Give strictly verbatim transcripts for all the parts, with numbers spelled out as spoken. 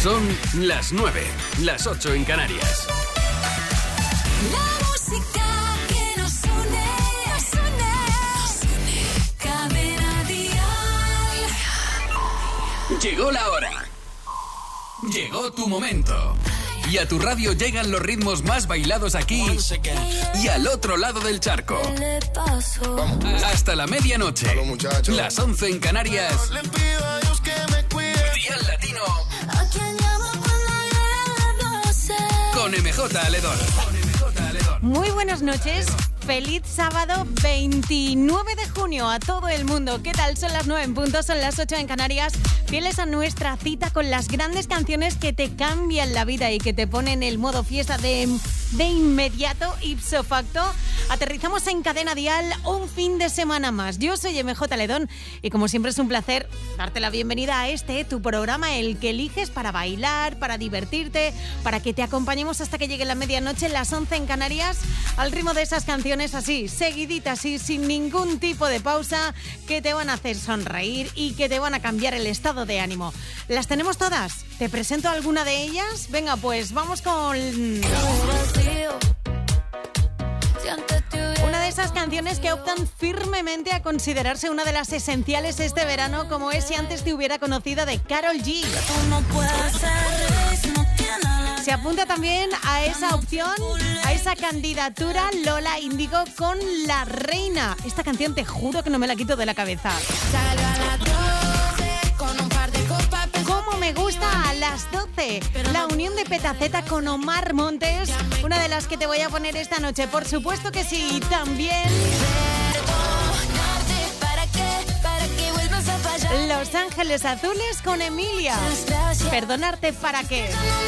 Son las nueve, las ocho en Canarias. La música que nos une, nos une, nos une. Cadena Dial. Llegó la hora. Llegó tu momento. Y a tu radio llegan los ritmos más bailados aquí y al otro lado del charco. Hasta la medianoche. Las once en Canarias. Dial Latino. Con M J Aledón. Muy buenas noches. Feliz sábado veintinueve de junio a todo el mundo. ¿Qué tal? Son las nueve en punto, son las ocho en Canarias. Fieles a nuestra cita con las grandes canciones que te cambian la vida y que te ponen el modo fiesta de, de inmediato, ipso facto. Aterrizamos en Cadena Dial un fin de semana más. Yo soy M J Aledón y como siempre es un placer darte la bienvenida a este, tu programa, el que eliges para bailar, para divertirte, para que te acompañemos hasta que llegue la medianoche, las once en Canarias, al ritmo de esas canciones así, seguiditas y sin ningún tipo de pausa, que te van a hacer sonreír y que te van a cambiar el estado de ánimo. ¿Las tenemos todas? ¿Te presento alguna de ellas? Venga, pues vamos con una de esas canciones que optan firmemente a considerarse una de las esenciales este verano, como es Si antes te hubiera conocido, de Karol G. Se apunta también a esa opción, a esa candidatura, Lola Índigo con La Reina. Esta canción te juro que no me la quito de la cabeza. Como me gusta a las doce, la unión de Petaceta con Omar Montes, una de las que te voy a poner esta noche, por supuesto que sí. Y también Los Ángeles Azules con Emilia. Perdonarte para qué.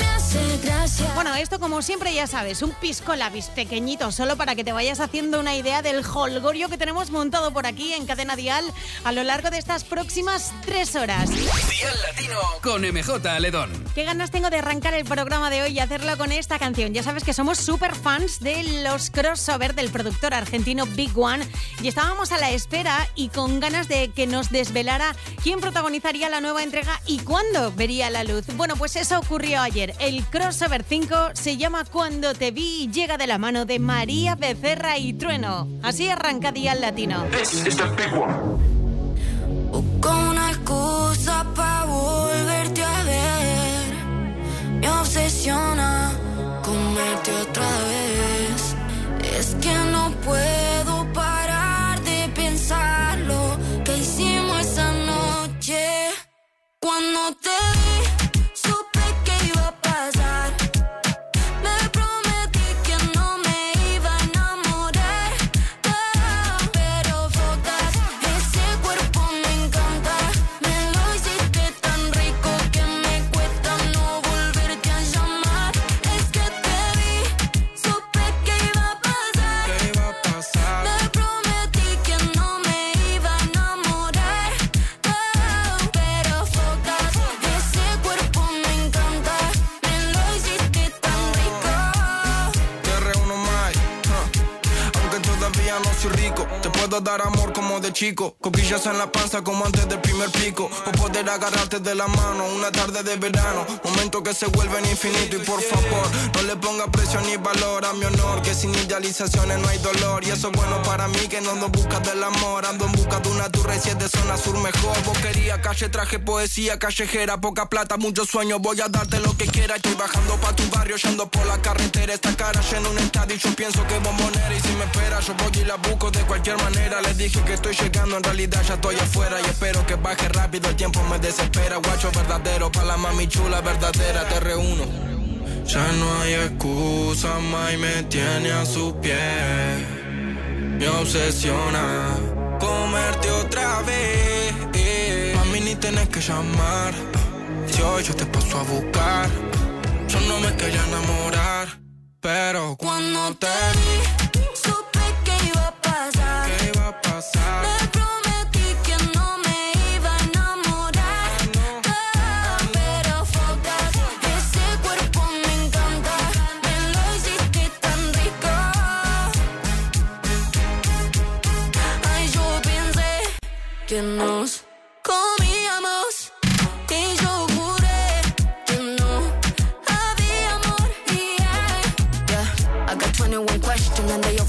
Bueno, esto como siempre ya sabes, un pisco labis pequeñito, solo para que te vayas haciendo una idea del jolgorio que tenemos montado por aquí en Cadena Dial a lo largo de estas próximas tres horas. Dial Latino con M J Aledón. Qué ganas tengo de arrancar el programa de hoy y hacerlo con esta canción. Ya sabes que somos súper fans de los crossover del productor argentino Big One y estábamos a la espera y con ganas de que nos desvelara quién protagonizaría la nueva entrega y cuándo vería la luz. Bueno, pues eso ocurrió ayer. El crossover cinco se llama Cuando te vi y llega de la mano de María Becerra y Trueno. Así arranca Dial Latino. This is the Big One. Busco una excusa pa' volverte a ver. Me obsesiona comerte otra vez. Es que no puedo parar de pensar lo que hicimos esa noche. Cuando te vi, supe que iba a pasar. Me prometí que no me iba a enamorar, pero fotas, ese cuerpo me encanta. Me lo hiciste tan rico que me cuesta no volverte a llamar. Es que te vi, supe que iba a pasar. ¿Qué iba a pasar? Me prometí que no me iba a enamorar, pero fotas, ese cuerpo me encanta. Me lo hiciste tan rico. Te reúno más, huh. Aunque todavía no soy rico, te puedo dar amor como de chico. Coquillas en la panza como antes del primer pico. O poder agarrarte de la mano una tarde de verano. Momentos que se vuelven infinitos. Y por favor, no le ponga precio ni valor a mi honor, que sin idealizaciones no hay dolor. Y eso es bueno para mí, que no ando en busca del amor. Ando en busca de una turra y si es de zona sur mejor. Boquería, calle, traje, poesía callejera. Poca plata, muchos sueños, voy a darte lo que quiera. Estoy bajando pa' tu barrio, yendo por la carretera. Esta cara llena un estadio y yo pienso que bombonera. Y si me espera, yo voy y la busco de cualquier manera. Les dije que estoy llegando, en realidad ya estoy afuera. Y espero que baje rápido, el tiempo me desespera. Guacho verdadero, pa' la mami chula verdadera. Te reúno. Ya no hay excusa, más me tiene a su pie. Me obsesiona comerte otra vez. Mami, ni tenés que llamar. Si hoy yo te paso a buscar. Yo no me quería enamorar, pero Cuando te vi, supe que iba a pasar. ¿qué iba a pasar? Me prometí que no me iba a enamorar, pero fotas, ese cuerpo me encanta. Me lo hiciste tan rico. Ay, yo pensé que nos comíamos y yo juré que no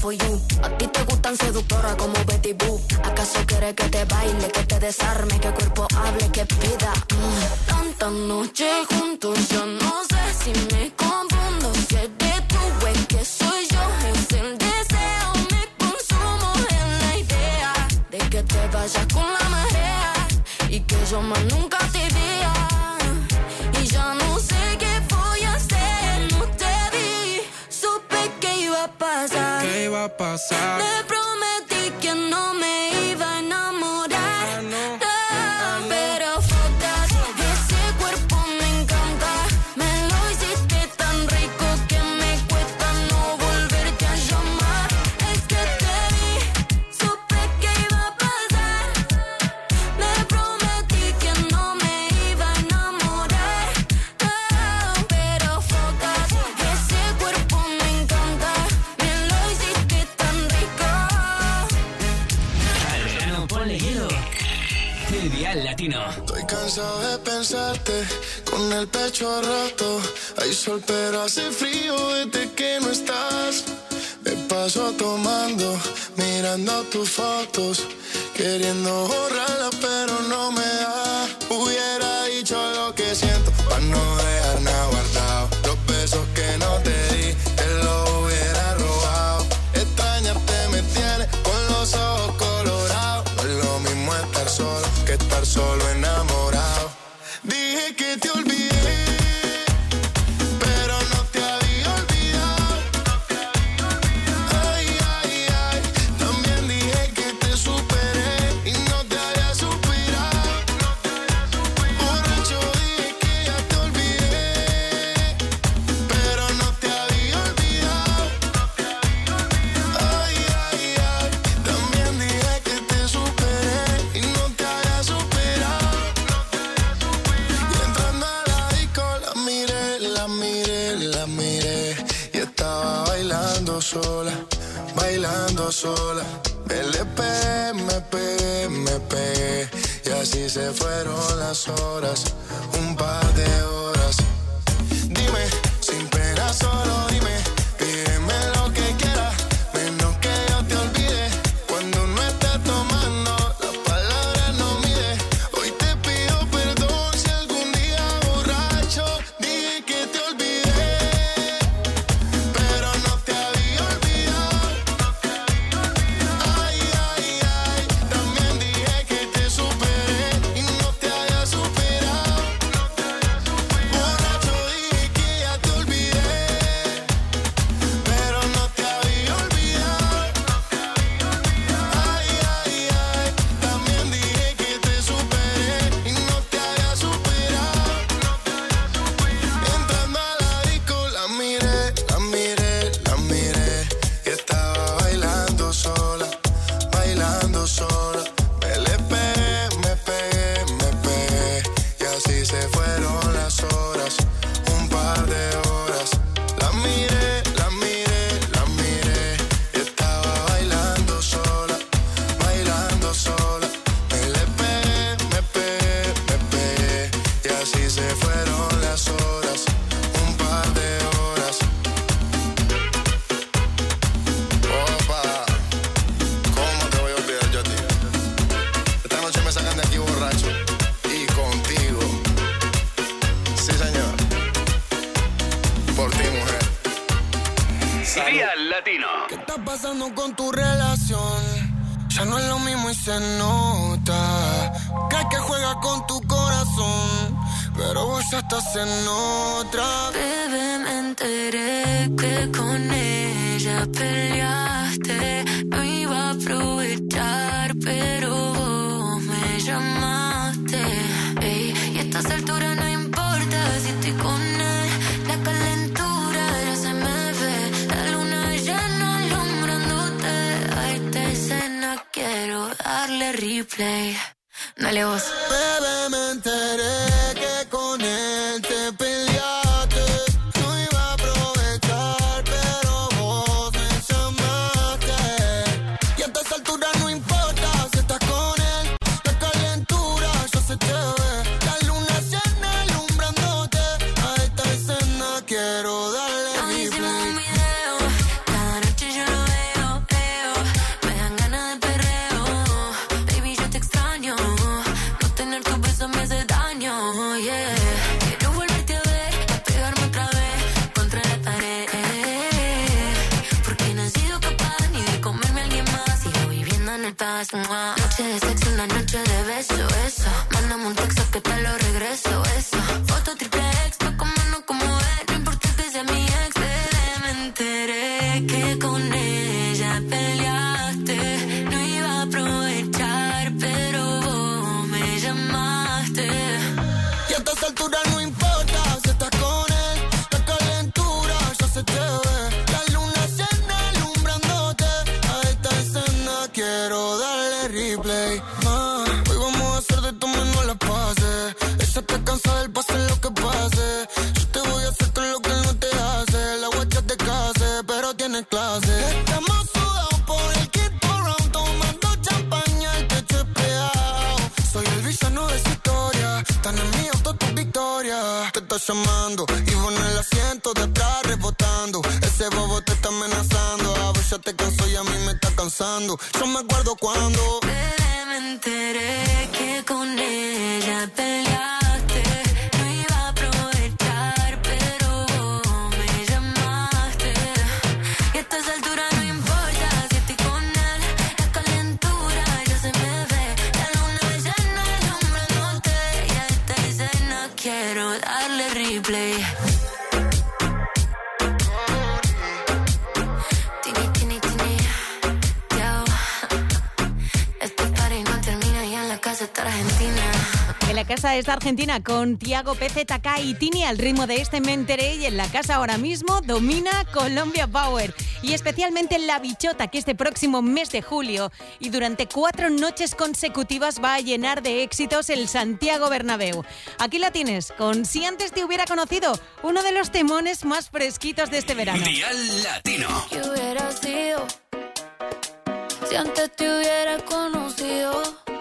for you. A ti te gustan seductoras como Betty Boo. ¿Acaso quieres que te baile, que te desarme, que el cuerpo hable, que pida? Mm. Tantas noches juntos, yo no sé si me confundo. Si eres tú, es que soy yo, es el deseo. Me consumo en la idea de que te vayas con la marea y que yo más nunca te vea. Y ya no sé qué voy a hacer, no te vi. Supe que iba a pasar. ¿Qué iba a pasar? Te prometí que no me iba a enamorar. Ah, no. Ah, pero fuck that. Ese cuerpo me encanta. Me lo hiciste tan rico que me cuesta no volverte a llamar. Es que te vi, supe que iba a pasar. Me prometí que no me iba a enamorar. Ah, pero fuck that. Ese cuerpo me encanta. Me lo hiciste tan rico. Al verano ponle hielo. El Dial Latino. Estoy cansado de pensarte con el pecho roto. Hay sol pero hace frío desde que no estás. Me paso tomando, mirando tus fotos, queriendo borrarlas pero no me da. Hubiera dicho lo que siento pa' no dejar nada guardado. Los besos que no te di, te los hubiera robado. Extrañarte me tiene con los ojos colorados. No es lo mismo estar solo que estar solo enamorado. Dije que te olvidé, pero no te había olvidado. Ay, ay, ay. También dije que te superé y no te había superado. Borracho dije que ya te olvidé, pero no te había olvidado. Ay, ay, ay. También dije que te superé y no te había superado. Y entrando a la disco la miré, la miré, la miré. Y estaba bailando sola, bailando sola. Me le pegué, me pegué, me pegué. Y así se fueron las horas, un par de horas. Dime, sin pena solo dime, pídeme lo que quieras, menos que yo te olvide. Cuando no estés tomando, las palabras no mide. Hoy te pido perdón si algún día borracho dije que te olvidé, pero no te había olvidado. Ay, ay, ay. También dije que te superé y no te había superado. Borracho dije que ya te olvidé, pero no te había olvidado. Ay, ay, ay. También dije que te superé y no te había superado. Entrando a la disco la miré, la miré, la miré. Y estaba bailando sola, bailando sola. Me le pegué, me pegué, me pegué. Y así se fueron las horas, un par de horas. La miré, la miré, la miré. Y estaba bailando sola, bailando sola. Me le pegué, me pegué, me pegué. Y así se fueron las horas, un par de horas. Opa, ¿cómo te voy a olvidar yo a ti? Esta noche me sacan de aquí borracho y contigo. Sí, señor. Por ti, mujer. Dial Latino. ¿Qué está pasando con tu relación? Ya no es lo mismo y se nota. Crees que juega con tu corazón, pero vos ya estás en otra. Bebé, me enteré que con ella peleaste. No iba a aprovechar, pero vos me llamaste. Ey, y a estas alturas no importa si estoy con él. La calentura ya se me ve. La luna llena alumbrándote. A esta escena quiero darle replay. Dale vos. Bebé, me enteré que con él te peleaste. No iba a aprovechar, pero vos me llamaste. Y a estas alturas no importa si estás con él. La calentura ya se te ve. La luna llena alumbrándote. A esta escena quiero darle Nos hicimos replay. un video, cada noche yo lo veo. más. Noche de sexo, una noche de beso, eso. Mándame un texto que te lo regreso, eso. Foto triple X, pa' como no como es. No importa que sea mi ex, bebé, me enteré que con ella peleaste. No iba a aprovechar, pero vos me llamaste. Y a esta altura no importa si estás con él. La calentura ya se te ve. La luna llena alumbrándote. A esta escena quiero darle replay. Ma, hoy vamos a hacer de tu menos las pases. Ella está cansada del pase lo que pase. Yo te voy a hacer todo lo que él no te hace. La guacha te case, pero tiene clase. Estamos sudados por el kit por round, tomando champaña, el techo es pegado. Soy el villano de su historia. Tan en mi auto tu victoria. Te está llamando y vos en el asiento de atrás rebotando. Ese bobo te está amenazando. A vos ya te cansó y a mí me está cansando. Yo me acuerdo cuando bebé, me enteré que con ella peleaste. No iba a aprovechar, pero vos me llamaste. Y a estas alturas no importa si estoy con él. La calentura ya se me ve. La luna llena alumbrándote. Y a esta escena quiero darle replay. Tini, tini, tini. Yo. Este party no termina y en la casa está Argentina. En la casa está Argentina con Tiago P Z K y Tini al ritmo de este Me Enteré, y en la casa ahora mismo domina Colombia Power y especialmente La Bichota, que este próximo mes de julio y durante cuatro noches consecutivas va a llenar de éxitos el Santiago Bernabéu. Aquí la tienes con Si antes te hubiera conocido, uno de los temones más fresquitos de este verano. Dial Latino. ¿Qué hubiera sido si antes te hubiera conocido?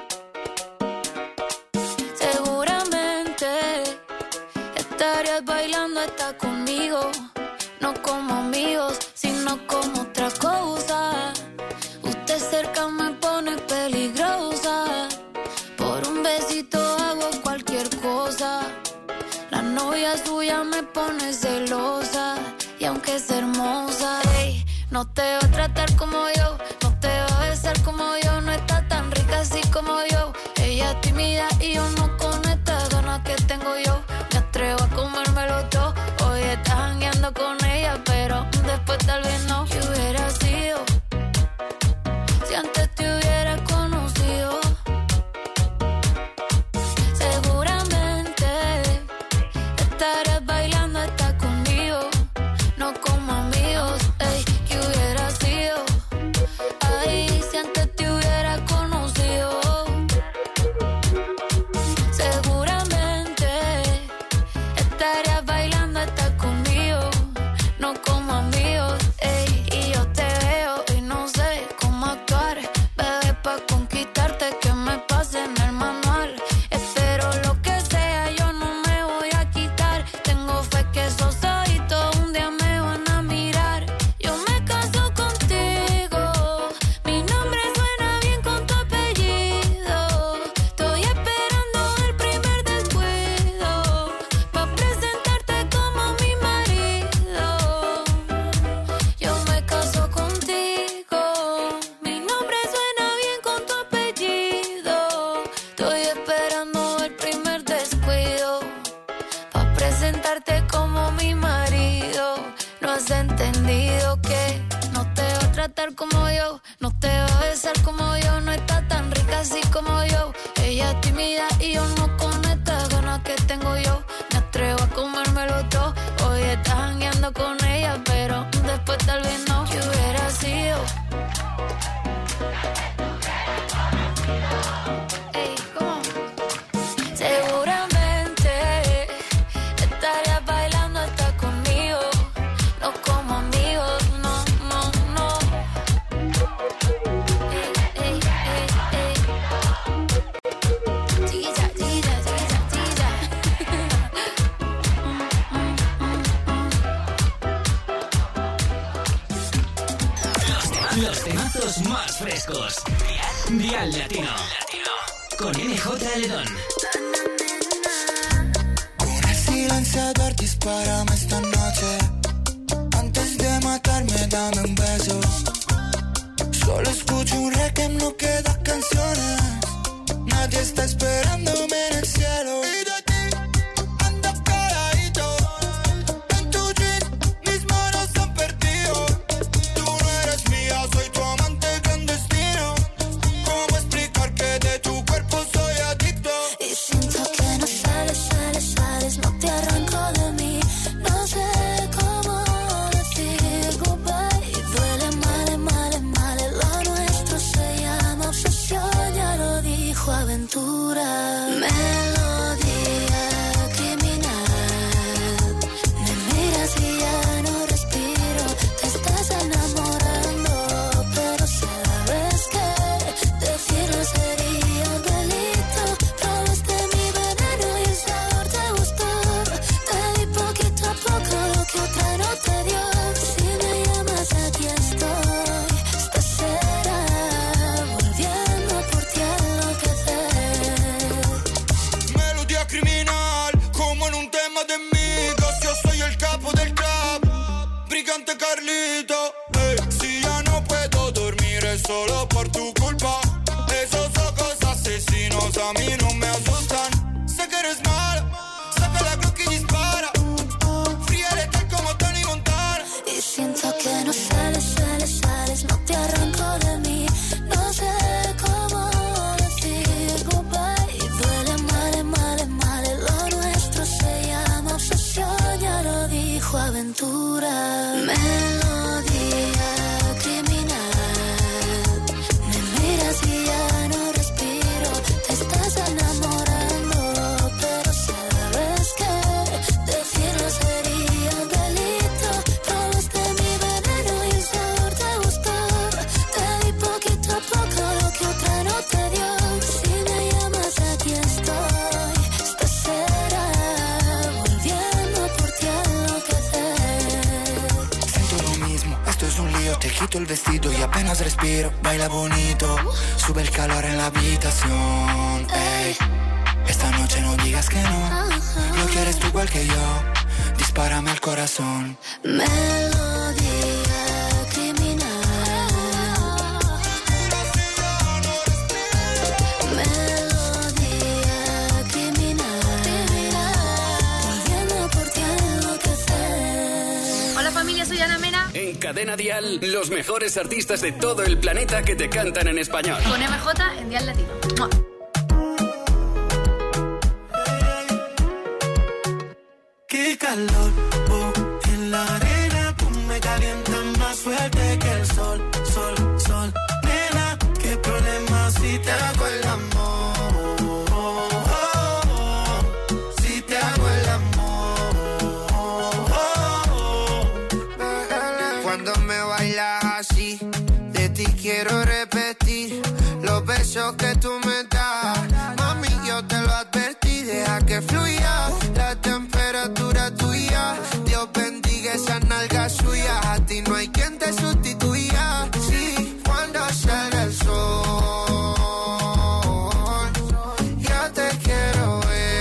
Seguramente estarías bailando hasta conmigo, no como amigos, sino como otra cosa. Usted cerca me pone peligrosa, por un besito hago cualquier cosa. La novia suya me pone celosa, y aunque es hermosa, ey, no te va a tratar como yo, no te va a besar como yo, no está tan rica así como yo. Ella es tímida y yo no con estas ganas que tengo yo. Me atrevo a comérmelo todo. Hoy estás jangueando con ella, pero después tal vez no. ¿Qué hubiera sido si antes te hubiera conocido? Seguramente estarías bailando hasta conmigo, no como amigos. Ey, ¿qué hubiera sido? Ay, si antes te hubiera conocido. Seguramente estarías bailando hasta conmigo, no como amigos. Ey, y yo te veo y no sé cómo actuar, bebé, pa' conquistarte que me pase en el manual. Espero lo que sea, yo no me voy a quitar. Tengo fe que esos ojitos un día me van a mirar. Yo me caso contigo, mi nombre suena bien con tu apellido. Estoy esperando el primer descuido pa' presentarte como mi marido. Yo me caso contigo, mi nombre suena bien con tu apellido. Estoy esperando el primer descuido pa' presentarte como mi marido. No has entendido que no te va a tratar como yo, no te va a besar como yo, no está tan rica así como yo. Ella es tímida y yo no con estas ganas que tengo yo. Me atrevo a comérmelo todo. Hoy estás jangueando con ella, pero después tal vez no. ¿Qué hubiera sido? Ey, ¿cómo? Seguramente estarías bailando hasta conmigo, no como amigos, no, no, no. Ey, ey, ey, ey. Chiquilla, chiquilla, chiquilla, chiquilla. Los temazos más frescos. Dial Latino. Con N J Ledón. con el silenciador dispárame esta noche. Antes de matarme dame un beso. Solo escucho un reggae, no quedan canciones. Nadie está esperándome en el cielo. Y de ti ando caladito. En tu jeans mis manos se han perdido. Tú no eres mía, soy tu amante clandestino. ¿Cómo explicar que de tu cuerpo soy adicto? Y siento que no sales, sales, sales, no te arranco de mí. No sé cómo decir goodbye. Y duele mal, mal, mal. Lo nuestro se llama obsesión, ya lo dijo Aventura. Melodía criminal. Me miras y ya no respiro. Te estás enamorando, pero sabes que decirlo sería un delito. Probaste mi veneno y el sabor te gustó. Te di poquito a poco lo que otra no te dio. Si me llamas aquí estoy. Esta será volviendo por ti a enloquecer. Melodía criminal, como en un tema de mitos. Yo soy el capo del trap, brigante Carlito. Ey, si ya no puedo dormir es solo por tu culpa. Esos ojos asesinos a mí no me asustan. Sé que eres mala, saca la Glock y dispara. Fría letal como Tony Montana. Y siento que no sales, sales, sales, no te arranco de mí. No sé cómo decir goodbye. Y duele mal, mal, mal. Lo nuestro se llama obsesión, ya lo dijo Aventura. Melodía criminal. Me miras y ya no respiro. Te estás enamorando, pero sabes que decirlo sería un delito. Probaste mi veneno y el sabor te gustó. Te di poquito a poco lo que otra no te dio. Si me llamas aquí estoy. Esta será volviendo por ti a enloquecer. Siento lo mismo, esto es un lío. Te quito el vestido y apenas respiro. Baila bonito, sube el calor en la habitación. Ey, esta noche no digas que no. Lo quieres tú igual que yo. Dispárame al corazón. Melodía criminal. Melodía criminal. Volviendo por ti a enloquecer. Hola familia, soy Ana Mena. En Cadena Dial, los mejores artistas de todo el planeta que te cantan en español. Con M J en Dial Latino. ¡Mua! Qué calor, oh, en la arena tú me calientas más fuerte que el sol, sol, sol. Nena, qué problema si te hago el amor, oh, oh, oh, si te hago el amor, oh, oh, oh. Cuando me bailas así, de ti quiero repetir los besos que tú me das. Mami, yo te lo advertí, deja que fluya la temperatura tuya. Dios bendiga esa nalga suya. A ti no hay quien te sustituya. Sí, cuando salga el sol, ya te quiero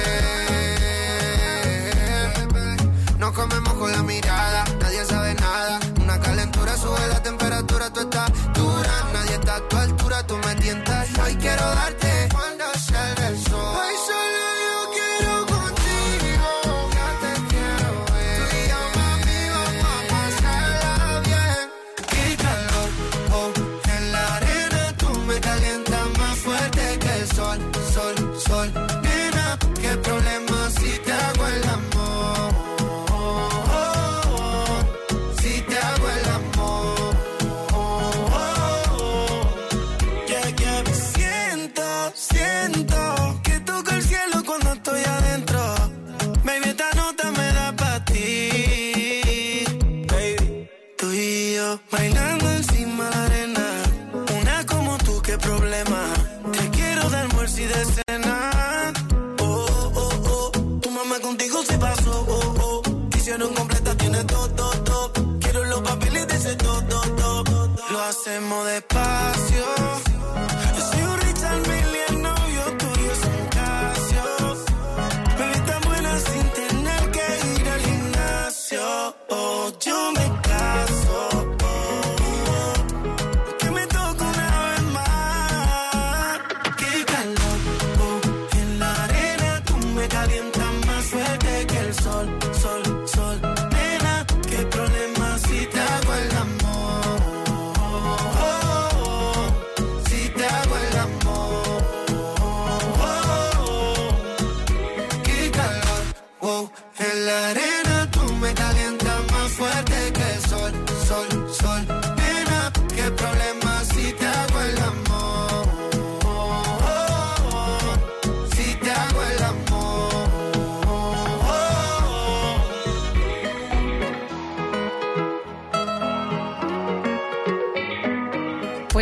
ver. Nos comemos con la mirada, nadie sabe nada. Una calentura sube la temperatura, tú estás dura. Nadie está a tu altura, tú me tientas. Hoy quiero darte cuando salga el sol. Hoy solo yo quiero contigo. Ya te quiero ver. Tú y yo, mami, vamos a pasarla bien. Qué calor, oh, en la arena tú me calientas más fuerte que el sol, sol, sol. Nena, qué problema si te hago el amor, oh, oh, oh, si te hago el amor, oh, oh, oh. Yeah, yeah. Siento, siento que toco el cielo cuando estoy adentro. Baby, esta nota me da pa' ti. Baby, tú y yo bailando encima de la arena. Una como tú, qué problema. Te quiero de almuerzo y de cena. Oh, oh, oh, tu mamá contigo se pasó. Oh, oh, quisieron completa, tiene todo, todo, todo. Quiero los papeles de ese todo, todo, todo. Lo hacemos despacio. Yo soy un Richard Mille, el novio tuyo es un Casio. Baby, tan buena sin tener que ir al gimnasio. Oh, yo me caso. Oh, oh, que me toco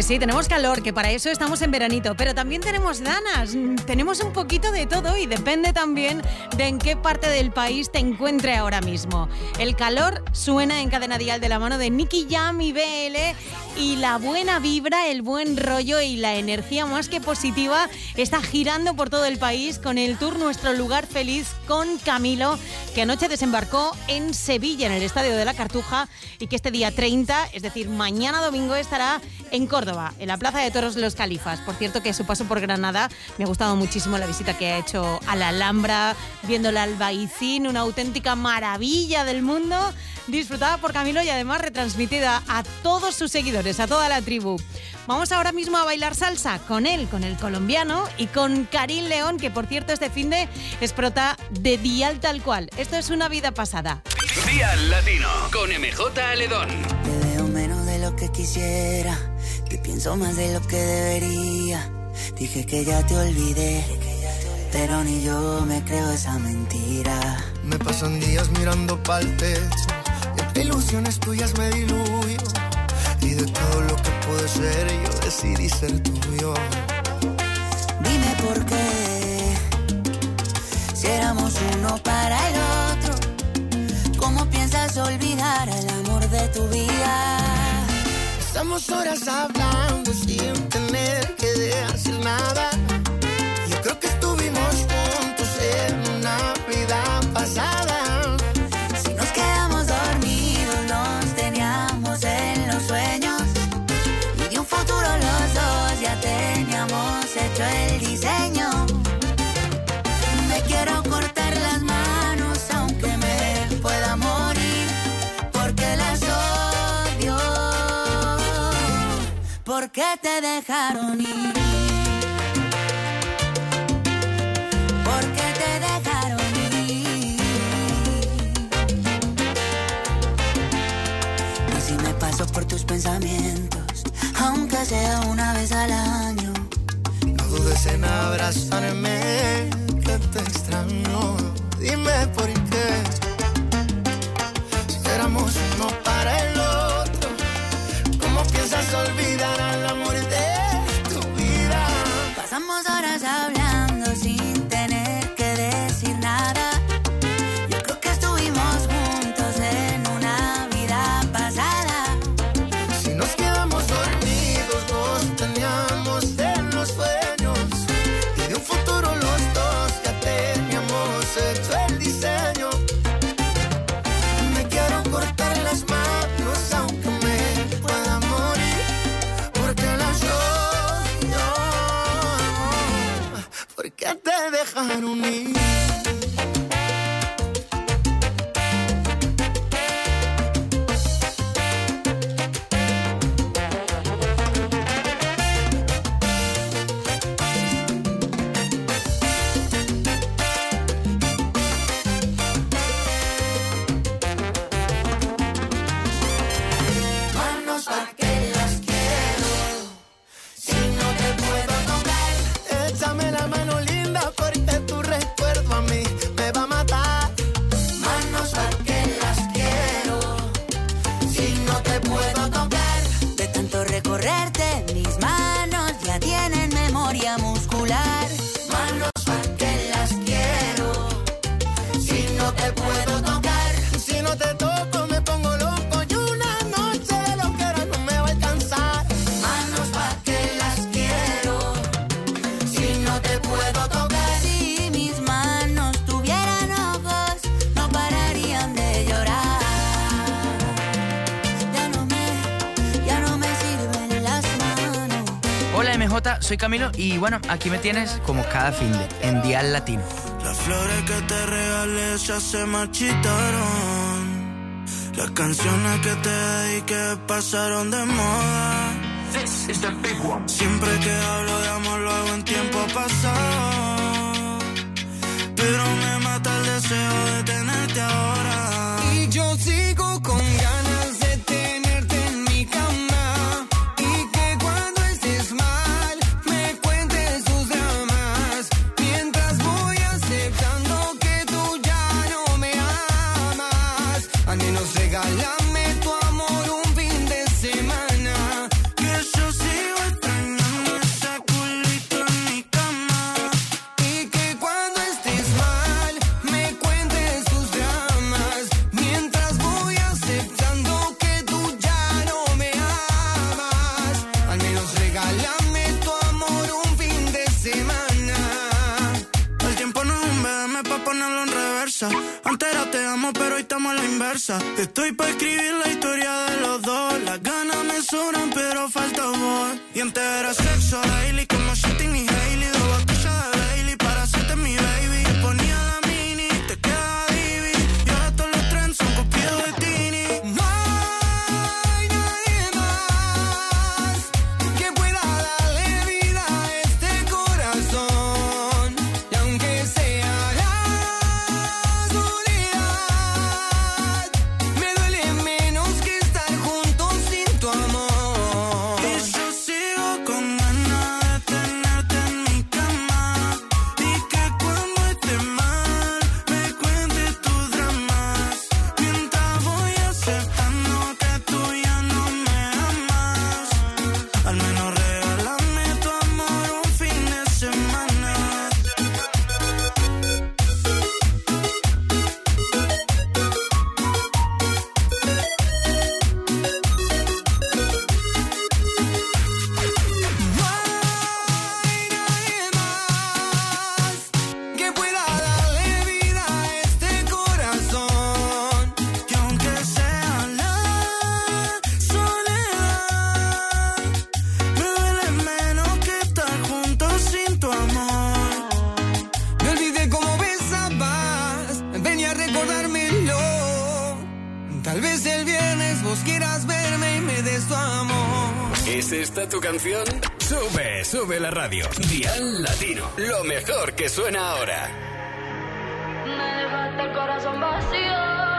Pues sí, tenemos calor, que para eso estamos en veranito, pero también tenemos ganas, tenemos un poquito de todo y depende también de en qué parte del país te encuentre ahora mismo. El calor suena en Cadena Dial de la mano de Nicky Jam y B L, y la buena vibra, el buen rollo y la energía más que positiva está girando por todo el país con el tour Nuestro Lugar Feliz con Camilo, que anoche desembarcó en Sevilla, en el Estadio de la Cartuja, y que este día treinta, es decir, mañana domingo, estará en Córdoba, en la Plaza de Toros de los Califas. Por cierto, que su paso por Granada me ha gustado muchísimo la visita que ha hecho a la Alhambra, viendo el Albaicín, una auténtica maravilla del mundo, disfrutada por Camilo y además retransmitida a todos sus seguidores, a toda la tribu. Vamos ahora mismo a bailar salsa con él, con el colombiano y con Karim León, que por cierto este finde es prota de Dial Tal Cual. Esto es Una Vida Pasada. Dial Latino con M J Aledón. Te veo menos de lo que quisiera, te pienso más de lo que debería. Dije que ya te olvidé, pero ni yo me creo esa mentira. Me pasan días mirando pa'l techo, entre ilusiones tuyas me diluyo, y de todo lo que puede ser yo decidí ser tuyo. Dime por qué, si éramos uno para el otro, ¿cómo piensas olvidar el amor de tu vida? Estamos horas hablando sin tener que decir nada. Yo creo que estuvimos juntos en una vida pasada. Si nos quedamos dormidos, nos teníamos en los sueños, y de un futuro los dos ya teníamos hecho el diseño. Me quiero cortar las manos aunque me pueda morir, porque las odio, porque te dejaron ir, porque te dejaron ir. Y si me paso por tus pensamientos, aunque sea una vez al año, No dudes en abrazarme, que te extraño. Dime por qué, si éramos uno para el otro, ¿cómo piensas olvidar al amor de tu vida? pasamos horas hablando sin tener que decir nada. Yo creo que estuvimos juntos en una vida pasada. Si nos quedamos dormidos, nos teníamos en los sueños, y de un futuro los dos ya teníamos hecho el diseño. Me quiero cortar las manos aunque me pueda morir, porque las odio, porque te dejaron ir. Manos pa' que las quiero, si no te puedo tocar, échame la mano linda porque tu recuerdo a mí me va a matar. Manos pa' que las quiero, si no te puedo tocar. De tanto recorrerte, mis manos ya tienen memoria muscular. Manos pa' que las quiero, si no te puedo tocar. Si no te toco me pongo loco y una noche de loquera no me va a alcanzar. Manos pa' que las quiero, si no te puedo tocar. Si mis manos tuvieran ojos, no pararían de llorar. Ya no me, ya no me sirven las manos. Hola M J, soy Camilo y bueno, aquí me tienes como cada finde en Dial Latino. Las flores que te regalé ya se marchitaron. Las canciones que te dediqué pasaron de moda. Siempre que hablo de amor lo hago en tiempo pasado, pero me mata el deseo de tenerte ahora. Y yo sigo con ganas de tenerte en mi cama, y que cuando estés mal me cuentes tus dramas, mientras voy aceptando que tú ya no me amas. Al menos regálame tu amor un fin de semana, Que yo sigo viceversa. Antes era te amo, pero hoy estamos a la inversa. Estoy pa' escribir la historia de los dos. Las ganas me sobran, pero falta amor. Y antes era sexo daily, como Shitting y Hailey. Dos botellas de Bailey para hacerte mi baby. Te ponía la mini, te quedaba divi. Y ahora todos los trends son copiados de Tini. No hay nadie más que pueda darle vida a este corazón. Y aunque sea la soledad, me duele menos que estar juntos sin tu amor. Y yo sigo con ganas de tenerte en mi cama. Y que cuando esté mal me cuentes tus dramas. Mientras voy aceptando que tú ya no me amas. Al menos regálame tu amor un fin de semana. No hay nadie más que pueda darle vida a este corazón. Que aunque sea la soledad, me duele menos que estar juntos sin tu amor. Me olvidé cómo besabas, venía a recordármelo. Tal vez el viernes vos quieras verme y me des tu amor. ¿Es esta tu canción? Sube, sube la radio. Dial Latino, lo mejor que suena ahora. Me dejaste el corazón vacío.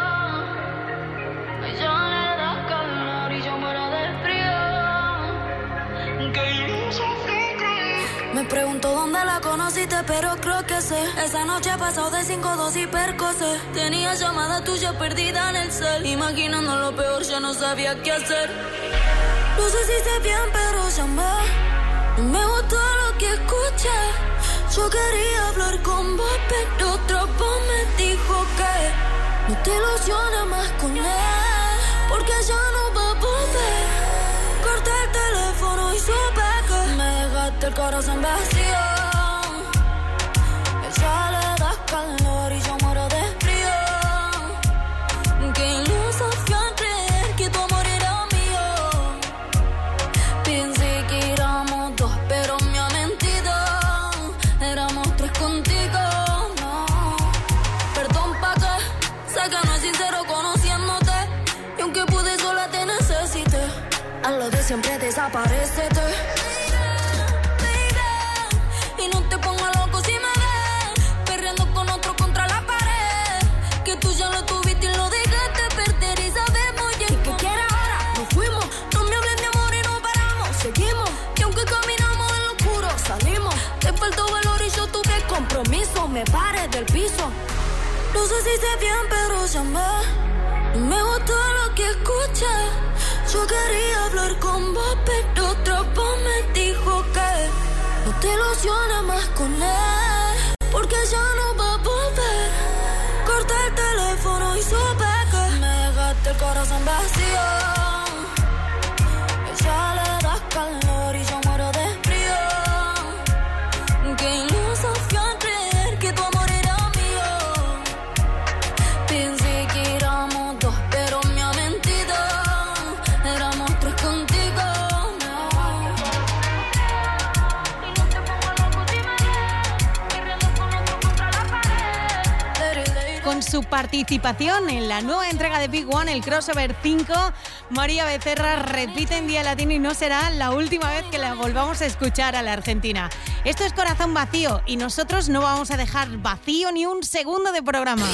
Me llena de calor y yo muero de frío. Que iluso fue creer. Me pregunto dónde la conociste, pero creo que sé. Esa noche he pasado de cinco dos y percocé. Tenía llamada tuya perdida en el cel. Imaginando lo peor, ya no sabía qué hacer. No sé si sé bien, pero llamé. Me gustó lo que escuché. Yo quería hablar con vos, pero otra voz me dijo que no te ilusiones más con él, porque ya no va a volver. Corté el teléfono y supe que me dejaste el corazón vacío. Ella le da calor y yo muero de frío. Que iluso fui a creer que tu amor era mío. Pensé que éramos dos, pero me ha mentido. Éramos tres contigo, no. Perdón pa' que sé que no es sincero conociéndote. Y aunque pude sola te necesité. A lo de siempre desaparecete. Y no te pongas loco si me ves perreando con otro contra la pared. Que tú ya lo tuviste y lo dejaste perder. Y sabemos ya que quiere ahora. Nos fuimos, no me hables de amor y no paramos. Seguimos, y aunque caminamos en lo oscuro salimos. Te faltó valor y yo tuve compromiso. Me paré del piso. No sé si sé bien, pero llamé. Me gustó lo que escuché. Yo quería hablar con vos, pero otra voz me dijo que no te ilusiones más con él, porque ya no va a volver. Corté el teléfono y supe que me dejaste el corazón vacío. Ella le da calor y yo muero de frío. Que iluso fui a creer que tu amor era mío. Pensé que éramos dos, pero me ha mentido. Éramos tres contigo, no. Y no te pongas loco si me ves corriendo con otro contra la pared. Con su participación en la nueva entrega de Big One, el Crossover cinco, María Becerra repite en Día Latino y no será la última vez que la volvamos a escuchar a la argentina. Esto es Corazón Vacío y nosotros no vamos a dejar vacío ni un segundo de programa.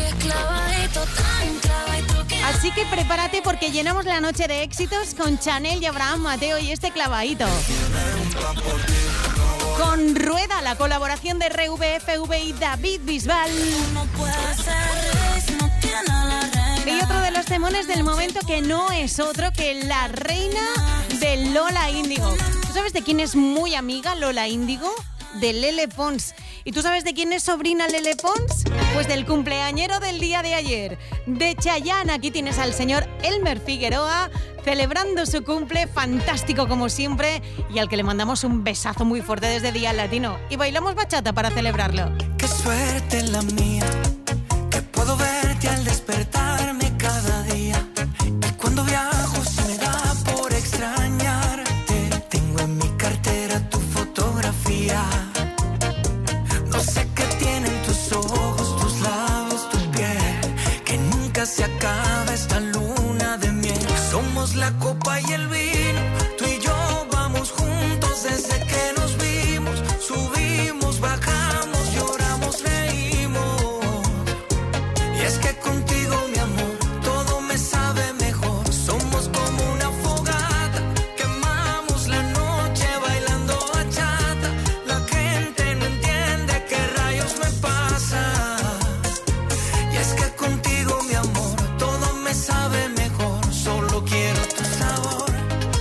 Así que prepárate porque llenamos la noche de éxitos con Chanel y Abraham Mateo y este clavadito. Con Rueda, la colaboración de R V F V y David Bisbal. Y otro de los temones del momento que no es otro que La Reina de Lola Índigo. ¿Tú sabes de quién es muy amiga Lola Índigo? De Lele Pons. ¿Y tú sabes de quién es sobrina Lele Pons? Pues del cumpleañero del día de ayer, de Chayanne. Aquí tienes al señor Elmer Figueroa celebrando su cumple, fantástico como siempre, y al que le mandamos un besazo muy fuerte desde Día Latino. Y bailamos bachata para celebrarlo. Qué suerte la mía, que Puedo verte al despertarme cada día. Y cuando viajo se me da por extrañarte. Tengo en mi cartera tu fotografía. No sé qué tienen tus ojos, tus labios, tu piel, que nunca se acaba esta luna de miel. Somos la copa y el vino, tú y yo vamos juntos desde que nos vimos. Subimos, bajamos, lloramos, reímos. Y es que contigo, mi amor, todo me sabe mejor. Somos como una fogata, quemamos la noche bailando bachata. La gente no entiende qué rayos me pasa. Y es que contigo, mi amor, todo me sabe mejor. Solo quiero tu sabor.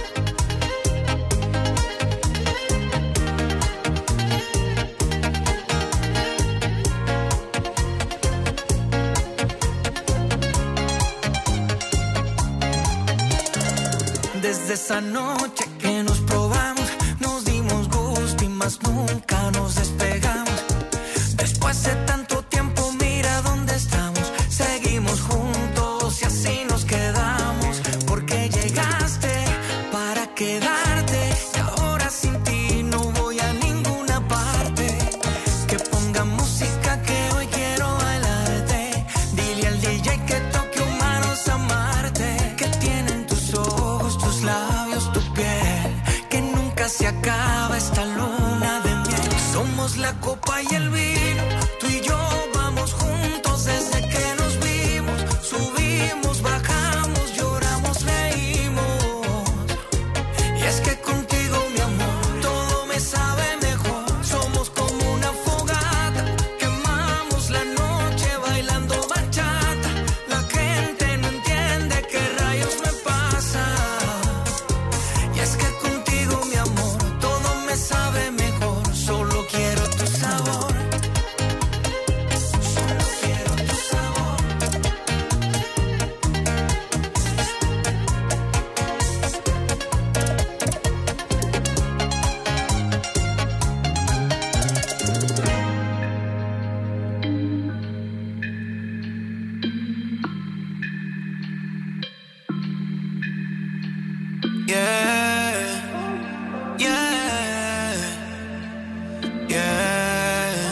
Desde esa noche que nos probamos, nos dimos gusto y más nunca nos despegamos. Después de tanto tiempo, mira dónde estamos. Seguimos juntos y así nos quedamos. Porque llegaste para quedarte y ahora sin ti no voy a ninguna parte. Que ponga música que hoy quiero bailarte. Dile al D J que toque humanos amarte. Que tienen tus ojos, tus labios, tu piel, que nunca se acaba esta luna de miel. Somos la copa y el vino, tú y yo vamos juntos desde que nos vimos. Subimos, bajamos, lloramos, reímos. Y es que contigo, mi amor, todo me sabe mejor. Somos como una fogata, quemamos la noche bailando bachata. La gente no entiende qué rayos me pasa. Y es que contigo, mi amor, todo me sabe mejor. Solo quiero tu sabor. Solo quiero tu sabor. Yeah, yeah, yeah.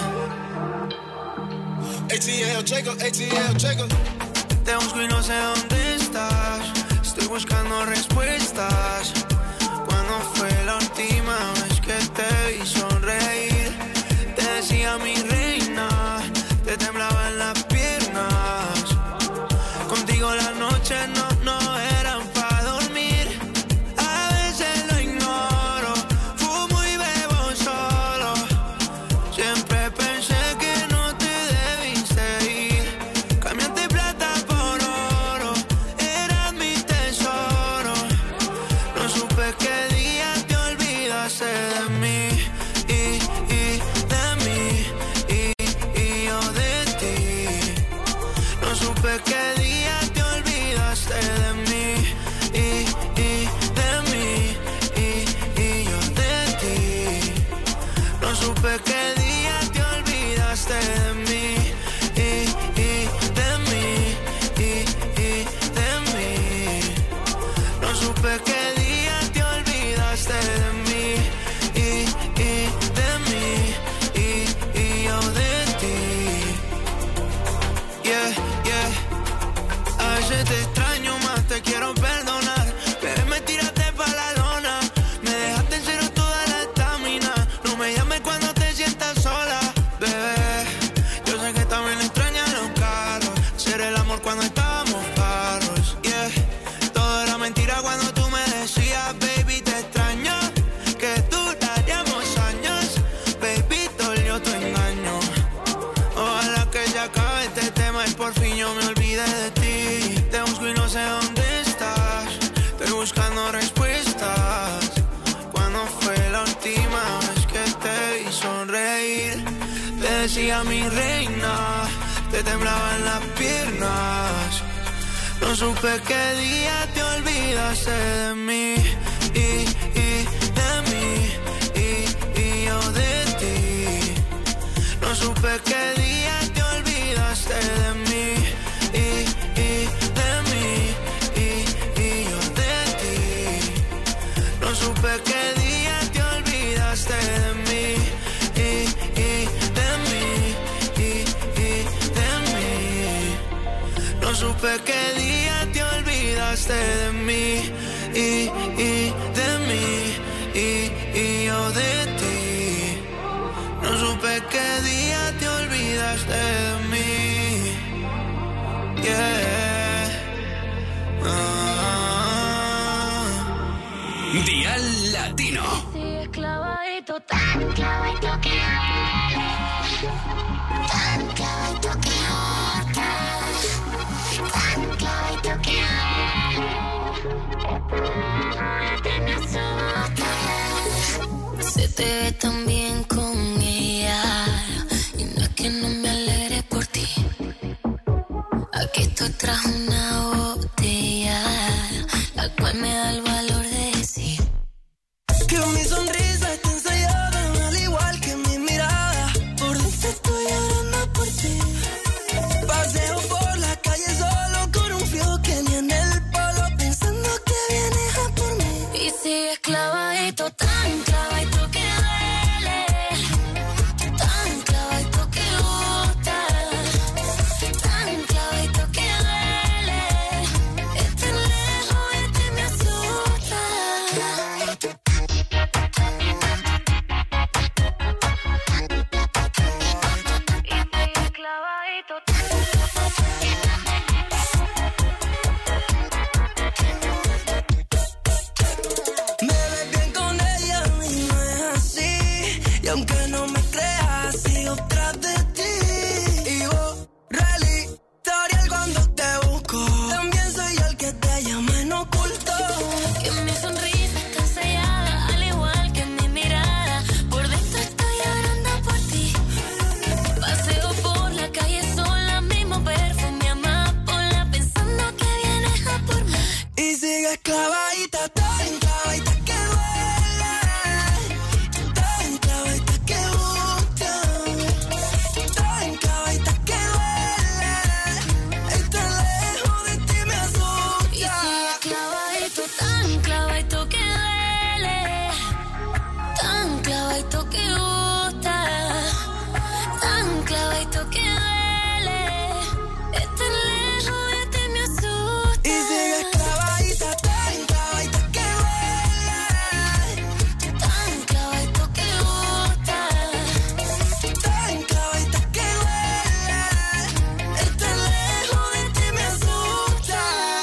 A T L Jacob, A T L Jacob. Te busco y no sé dónde estás. Estoy buscando respuestas. ¿Cuándo fue la última vez que te vi sonreír? Te decía mi reina, te temblaban las piernas. Contigo las noches no, no eran para dormir. A veces lo ignoro, fumo y bebo solo. Siempre pensé que no te debiste ir. Cambiaste plata por oro, eras mi tesoro. No supe qué día te olvidaste de mí. Y, y de mí, y, y yo de ti. No supe qué día te olvidaste de mí. Y, y de mí, y, y yo de ti. No supe qué día te olvidaste de mí. Y, y de mí, y, y de mí. No supe qué día te olvidaste de mí. Y, y de mí, y, y yo de ti. Yeah, yeah. A veces te extraño más, te quiero perdonar. Pero me tiraste pa' la lona. Me dejaste en cero toda la estamina. No me llames cuando te sientas sola, bebé. Yo sé que también extrañas los carros. Hacer el amor cuando estábamos parros, yeah. Todo era mentira cuando tú me decías, baby, te extraño. Que duraríamos años, baby, dolió tu engaño. Ojalá que se acabe este tema y por fin yo me olvide de ti. Te busco y no sé dónde estás. Estoy buscando respuestas. ¿Cuándo fue la última vez que te vi sonreír? Te decía mi reina, te temblaban las piernas. No supe qué día te olvidaste de mí. Y, y de mí, y, y yo de ti. No supe qué día te olvidaste de mí. supe qué día te olvidaste de mí y, y de mí y, y yo de ti. No supe qué día te olvidaste de mí. Yeah. Ah. Dial Latino. Sigue clavadito, tan clavadito que tan clavadito que tan clavadito que se te ve tan bien con ella y no es que no me alegre por ti. Aquí estoy tras una botella, la cual me da el valor de decir que mi sonrisa está ensayada, al igual que mi mirada. Por dentro estoy llorando por ti. Paseo por la calle solo con un frío que ni en el polo, pensando que vienes a por mí. y sigues clavadito, tan clavadito que duele, tan clavadito que gusta, tan clavadito que duele. Estar lejos de ti me asusta. Y sigues clavadito. Me ves bien con ella y no es así. Y aunque no me creas, sigo tras de ti. Y borra el historial cuando te busco. También soy el que te llama en oculto. Que mi sonrisa está ensayada, al igual que mi mirada. Por dentro estoy llorando por ti. Paseo por la calle sola, mismo perfume amapola, pensando que vienes a por mí. Y sigues clavadita, tan clavadita que duele, tan clavadita que gusta, tan clavadita que duele. Estar lejos de ti me Y asusta. sigues clavadito, tan clavadito que duele, tan clavadito que gusta, tan clavadito que duele. Estar lejos de ti me asusta. Y sigues clavadita, tan clavadita que duele, Tan clavadito que gusta, tan clavadita que duele. Estar lejos de ti me asusta.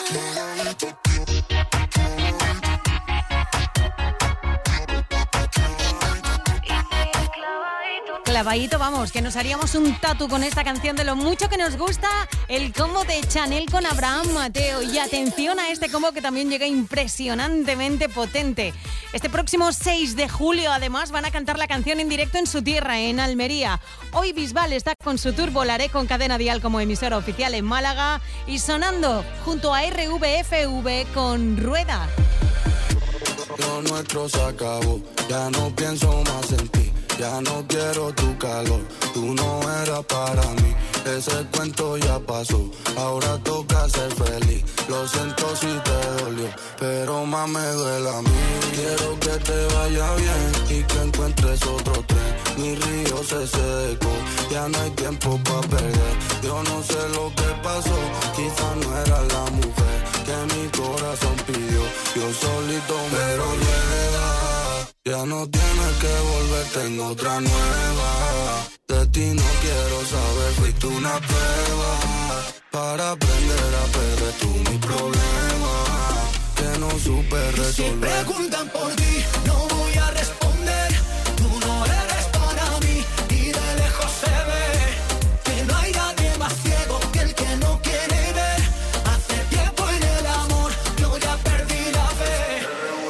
Clavadito, vamos, que nos haríamos un tatu con esta canción de lo mucho que nos gusta el combo de Chanel con Abraham Mateo. Y atención a este combo que también llega impresionantemente potente. Este próximo seis de julio, además, van a cantar la canción en directo en su tierra, en Almería. Hoy Bisbal está con su tour Volaré con Cadena Dial como emisora oficial en Málaga y sonando junto a R V F V con Rueda. Lo nuestro se acabó, ya no pienso más en ti. Ya no quiero tu calor, tú no eras para mí. Ese cuento ya pasó, ahora toca ser feliz. Lo siento si te dolió, pero más me duele a mí. Quiero que te vaya bien y que encuentres otro tren. Mi río se secó, ya no hay tiempo para perder. Yo no sé lo que pasó, quizá no era la mujer que mi corazón pidió. Yo solito me pero rueda. Ya no tienes que volver, tengo otra nueva. De ti no quiero saber, fuiste una prueba para aprender a perder tú mi problema que no supe resolver. Si preguntan por ti, no voy a responder. Tú no eres para mí y de lejos se ve que no hay nadie más ciego que el que no quiere ver. Hace tiempo en el amor yo ya perdí la fe.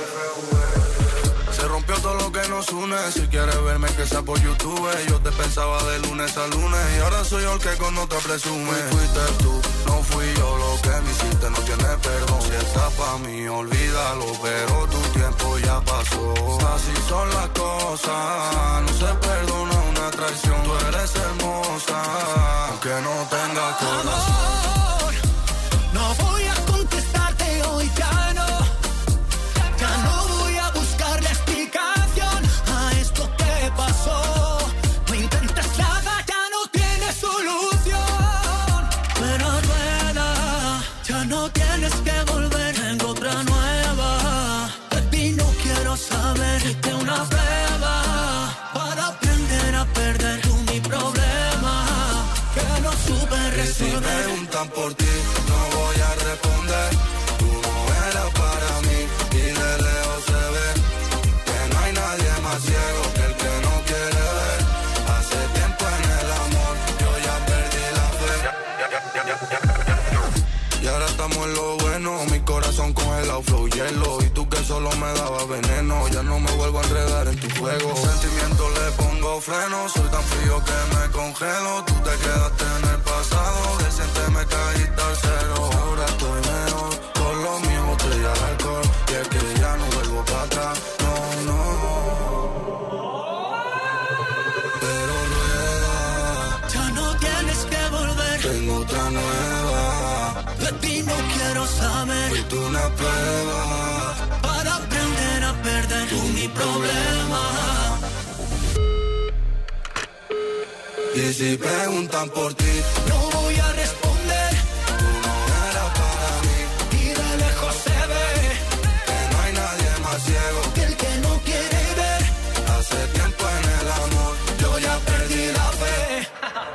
Se rompió todo lo que nos une. Si quieres verme que sea por YouTube, yo te pensaba de lunes a lunes y ahora soy yo el que con otra presume. Fuiste tú, no fui yo, lo que me hiciste no tiene perdón. Si está pa' mí, olvídalo, pero tu tiempo ya pasó. Así son las cosas, no se perdona una traición. Tú eres hermosa, aunque no tengas corazón. Amor, no voy a contestarte hoy, ya no. Ya no voy a buscar la explicación a esto que pasó. No intentes nada, ya no tiene solución. Pero rueda, Y si preguntan por ti, no voy a responder. Tú no eras para mí y de lejos se ve que no hay nadie más ciego que el que no quiere ver. Hace tiempo en el amor yo ya perdí la fe. Y ahora estamos en lo bueno, mi corazón congelado, flow hielo. Y tú que solo me dabas veneno, ya no me vuelvo a enredar en tu juego. Sentimiento le pongo freno, soy tan frío que me congelo. Tú te quedaste en el pasado, decente me caíste al cero. Ahora estoy mejor, con lo mío botella de alcohol. Y es que ya no vuelvo para atrás, no, no. Pero rueda, ya no tienes que volver. Tengo otra nueva, de ti no quiero saber. Fuiste una prueba para aprender a perder. Tú mi problema. Y si preguntan por ti, no voy a responder. Tú no eras para mí y de lejos se ve que no hay nadie más ciego que el que no quiere ver. Hace tiempo en el amor yo ya perdí la fe.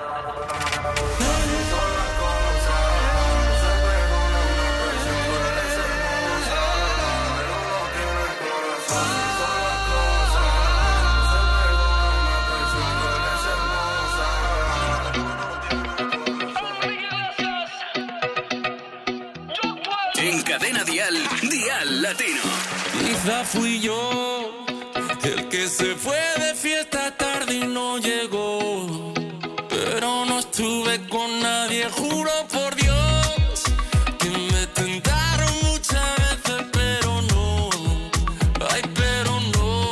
En Cadena Dial, Dial Latino. Quizá fui yo el que se fue de fiesta tarde y no llegó, pero no estuve con nadie, juro por Dios que me tentaron muchas veces, pero no, ay, pero no.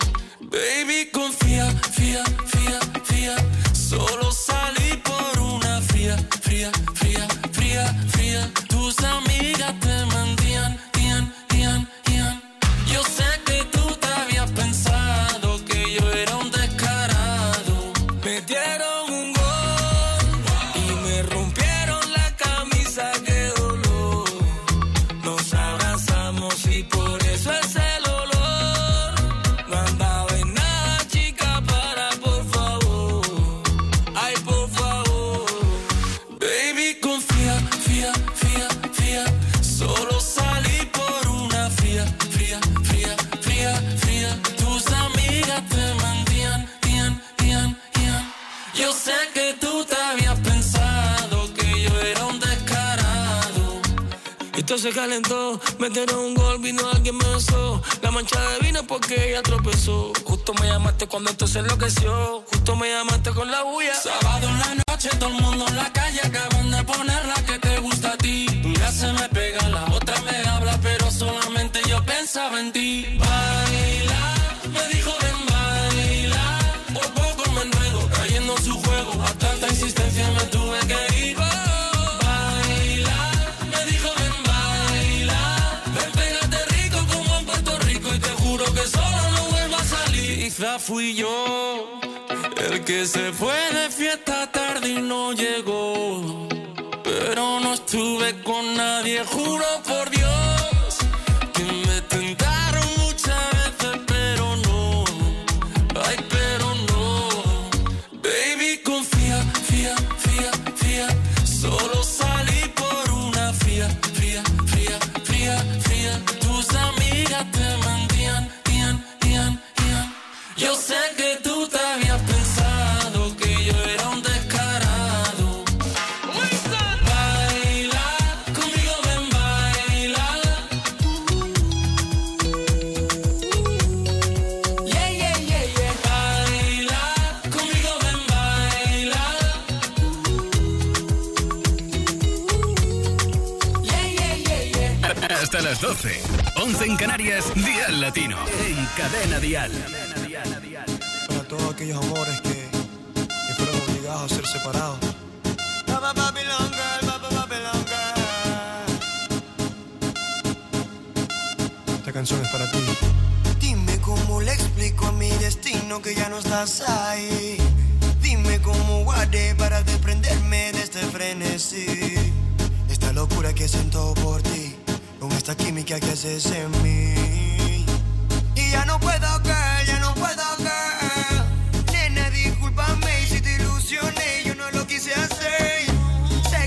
Baby, confía, fía, fía, fía, solo salí por una fría, fría, fría, fría, fría. Tus amigas te mentían, tían, tían, tían. Yo sé que tú te habías pensado que yo era un descarado. Me dieron un gol y me rompieron la camisa, qué dolor. Nos abrazamos y por eso es el olor. No andaba en nada, chica, para, por favor. Ay, por favor. Baby, confía, fía, fía, fía. Solo salí por una fría, fría, fría, fría, fría. Tus amigas te mentían, tían, tían, tían. Yo sé que tú te habías pensado que yo era un descarado. Esto se calentó, metieron un gol, vino alguien me besó. La mancha de vino porque ella tropezó. Justo me llamaste cuando esto se enloqueció. Justo me llamaste con la bulla. Sábado en la noche, todo el mundo en la calle. Acaban de poner la que te gusta a ti. Una se me pega, la otra me habla, pero solamente yo pensaba en ti. Baila, me dijo ven baila. Por poco me enredo, cayendo en su juego. A tanta insistencia me tuve que ir. Baila, me dijo ven baila. Ven, pégate rico como en Puerto Rico y te juro que solo no vuelvo a salir. Quizá fui yo el que se fue de fiesta tarde y no llegó, pero no estuve con nadie, juro por Dios que me tentaron muchas veces, pero no, ay, pero no. Baby, confía, fía, fía, fía. Solo salí por una fría, fría, fría, fría, fría. Tus amigas te mentían, tían, tían, tían. Yo sé que tú te habías pensado que yo era un descarado. Baila, conmigo ven baila. Yeah, yeah, yeah, yeah. Baila, conmigo ven baila. Yeah, yeah, yeah, yeah. Hasta las doce, once en Canarias, Dial Latino. En Cadena Dial. Para todos aquellos amores que, que fueron obligados a ser separados. Esta canción es para ti. Dime cómo le explico a mi destino que ya no estás ahí. Dime cómo guardé para desprenderme de este frenesí. Esta locura que siento por ti, con esta química que haces en mí. Y ya no puedo, girl, ya no puedo, girl. Nena, discúlpame si te ilusioné, yo no lo quise hacer. Sé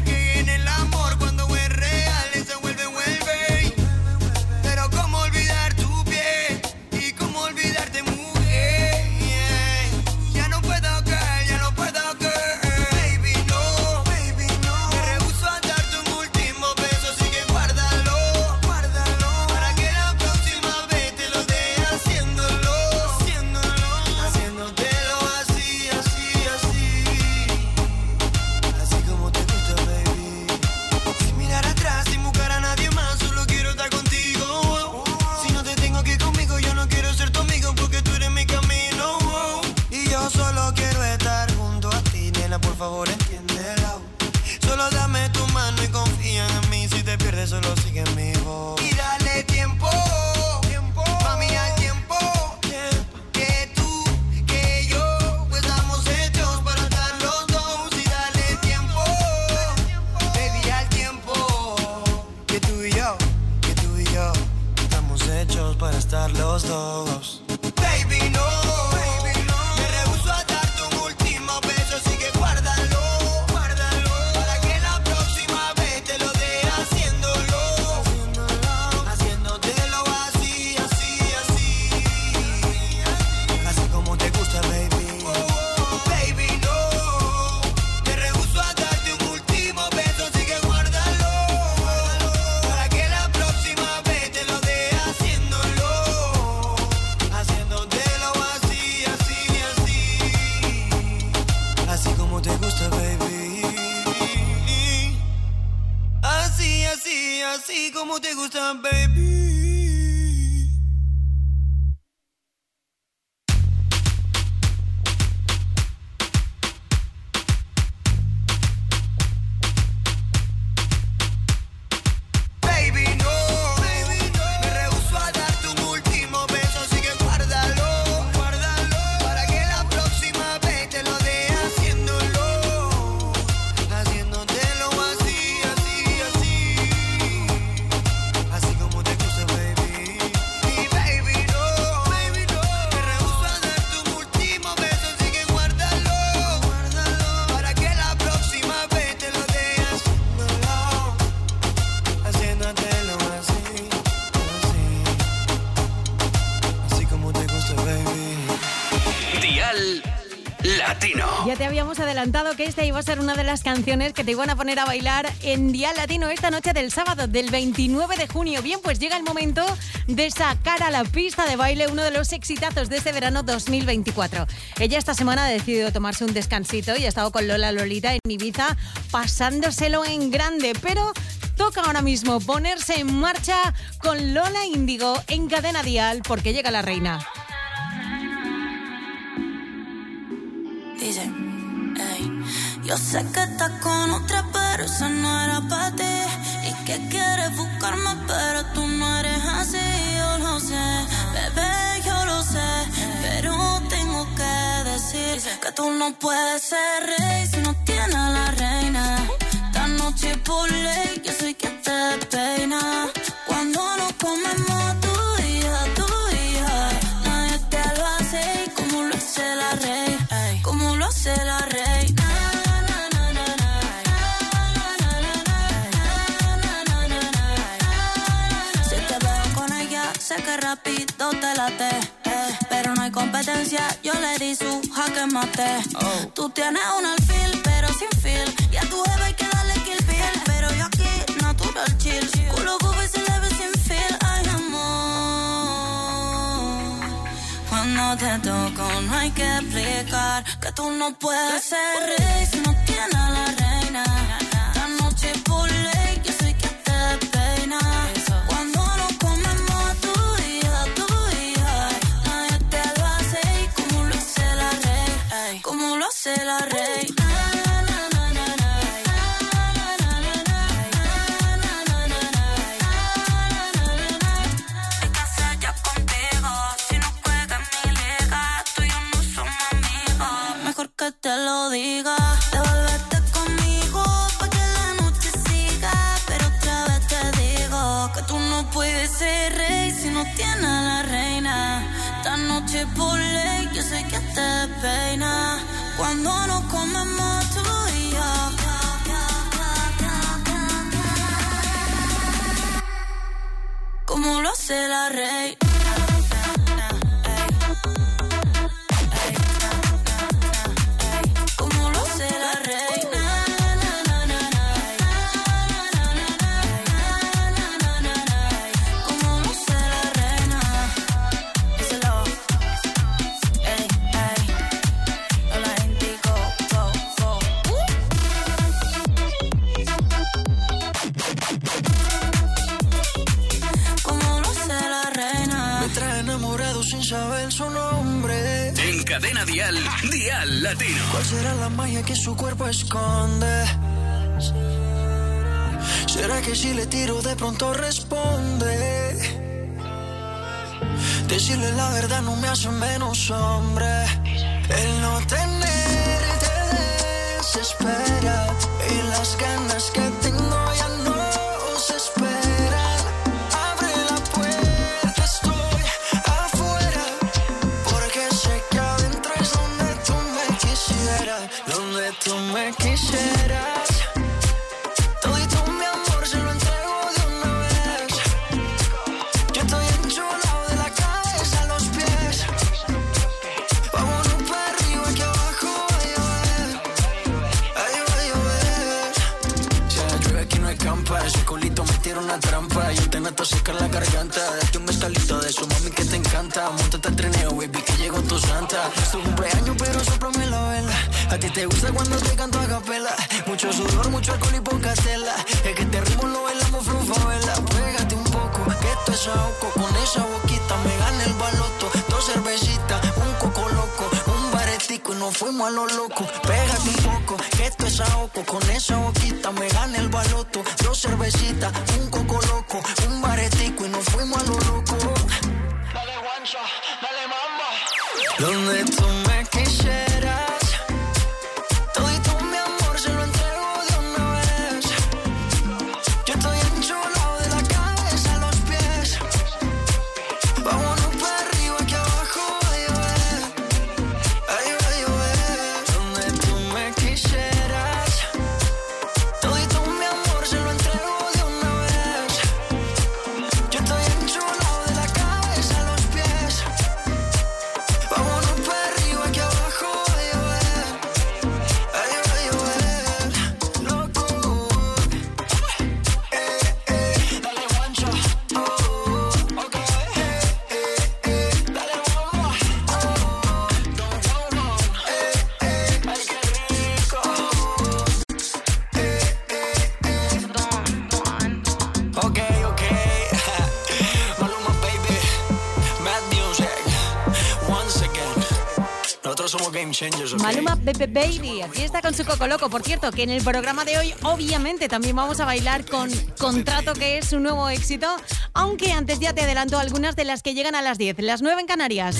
favor entiéndelo. Solo dame tu mano y confía en mí. Si te pierdes solo sigue mi voz. Y dale tiempo, tiempo, mami, al tiempo, tiempo. Que tú, que yo, pues estamos hechos para estar los dos. Y dale tiempo, baby, al tiempo. Que tú y yo, que tú y yo, estamos hechos para estar los dos. Baby, no. Así como te gusta, baby. Ya te habíamos adelantado que esta iba a ser una de las canciones que te iban a poner a bailar en Dial Latino esta noche del sábado, del veintinueve de junio. Bien, pues llega el momento de sacar a la pista de baile uno de los exitazos de este verano dos mil veinticuatro. Ella esta semana ha decidido tomarse un descansito y ha estado con Lola Lolita en Ibiza pasándoselo en grande, pero toca ahora mismo ponerse en marcha con Lola Índigo en Cadena Dial porque llega la reina. Dice, ey, yo sé que estás con otra, pero eso no era para ti. Y que quieres buscarme, pero tú no eres así. Yo lo sé, bebé, yo lo sé. Pero tengo que decir que tú no puedes ser rey si no tienes a la reina. Esta noche por ley, yo soy quien te peina. Cuando nos comemos tú y yo, tú y yo, nadie te lo hace como lo hace la reina. Como lo hace la reina. Si te veo con ella, sé que rápido te late, eh, pero no hay competencia, yo le di su jaque mate. Oh. Tú tienes un alfil, pero sin feel. Y a tu jefe hay que darle kill piel, pero yo aquí, natural chill. Culo bobo y se le ve sin feel. Ay, amor, cuando te toco no hay que explicar que tú no puedes ser rey si no tienes a la reina. Esta noche por ley yo soy quien te peina. Cuando nos comemos tú y yo, tú y yo, nadie te lo hace como lo hace la reina. Como lo hace la reina. Que te lo diga, devuélvete conmigo pa' que la noche siga. Pero otra vez te digo que tú no puedes ser rey si no tienes a la reina. Esta noche por ley yo sé que te peina. Cuando nos comemos tú y yo, como lo hace la reina. Cadena Dial, Dial Latino. ¿Cuál será la magia que su cuerpo esconde? ¿Será que si le tiro de pronto responde? Decirle la verdad no me hace menos hombre. El no tener te desespera y las ganas que tengo ya no se esperan. Abre la puerta, estoy afuera, porque sé que adentro es donde tú me quisieras, donde tú me quisieras. Todito mi amor se lo entrego de una vez. Yo estoy enchulado de la cabeza a los pies. Vámonos para arriba que abajo va a llover. Ay, va a llover. Si la llueve aquí no escampa, ese culito me tira una trampa. Yo te nato a secar la garganta. Date un mezcalito de su mami que te encanta. Móntate al trineo, baby, que llegó tu santa. Es tu cumpleaños, pero sóplame la vela. A ti te gusta cuando te canto a capela. Mucho sudor, mucho alcohol y poca tela. Es que te ritmo lo bailamos flufavela. Pégate un poco, que esto es ahogo. Con esa boquita me gana el baloto. Dos cervecitas, un coco loco, un baretico y nos fuimos a lo loco. Pégate un poco, que esto es ahogo. Con esa boquita me gana el baloto. Dos cervecitas, un coco loco, un baretico y nos fuimos a lo loco. Dale guancha, dale mamba. Donde tú me quisieras. Todito mi amor se lo entrego de una vez. Yo estoy enchulado de la cabeza a los pies. Vámonos para arriba que abajo va a llover. Ay, va a llover. Donde tú me quisieras. Todito mi amor se lo entrego de una vez. Yo estoy enchulado de la cabeza a los pies. Vámonos para arriba que abajo va a llover. Ay, va a llover. Loco. Eh, eh. Dale guancha. Oh, ok. Eh, eh, eh. Dale bomba. Oh, don't go wrong. Eh, eh. Ay, qué rico. Eh, eh, eh. Ok, ok. Maluma, baby. Mad music. Once again. Nosotros somos game changers, ok. Maluma Bebe Baby, aquí está con su Coco Loco. Por cierto, que en el programa de hoy obviamente también vamos a bailar con Contrato, que es su nuevo éxito, aunque antes ya te adelanto algunas de las que llegan a las diez, las nueve en Canarias.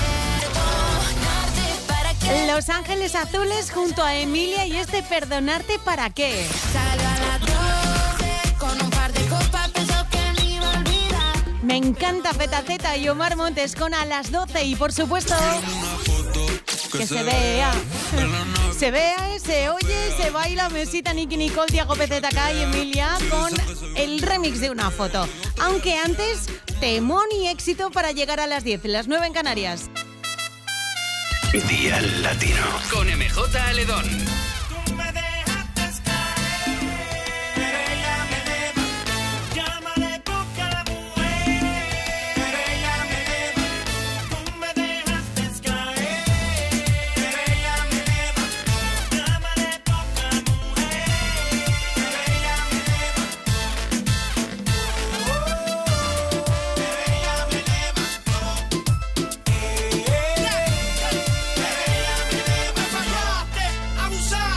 Los Ángeles Azules junto a Emilia y este Perdonarte para qué. Salgo a las doce con un par de copas, pensó que me iba a olvidar. Me encanta Petaceta y Omar Montes con A las doce y por supuesto que se vea, se vea, se oye, se baila. Mesita, Nicky Nicole, Tiago P Z K y Emilia con el remix de Una foto. Aunque antes, temón y éxito para llegar a las diez, las nueve en Canarias. Dial Latino. Con M J Aledón. Abusar.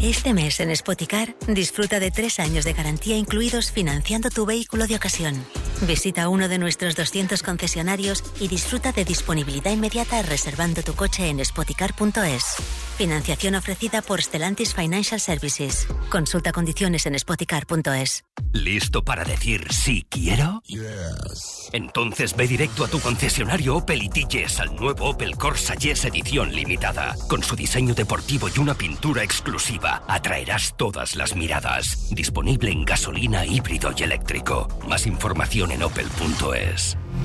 Este mes en Spoticar disfruta de tres años de garantía incluidos financiando tu vehículo de ocasión. Visita uno de nuestros doscientos concesionarios y disfruta de disponibilidad inmediata reservando tu coche en spoticar punto es. Financiación ofrecida por Stellantis Financial Services. Consulta condiciones en spoticar punto es. ¿Listo para decir sí quiero? Yes. Entonces ve directo a tu concesionario Opel y di yes al nuevo Opel Corsa Yes edición limitada. Con su diseño deportivo y una pintura exclusiva, atraerás todas las miradas. Disponible en gasolina, híbrido y eléctrico. Más información en opel punto es.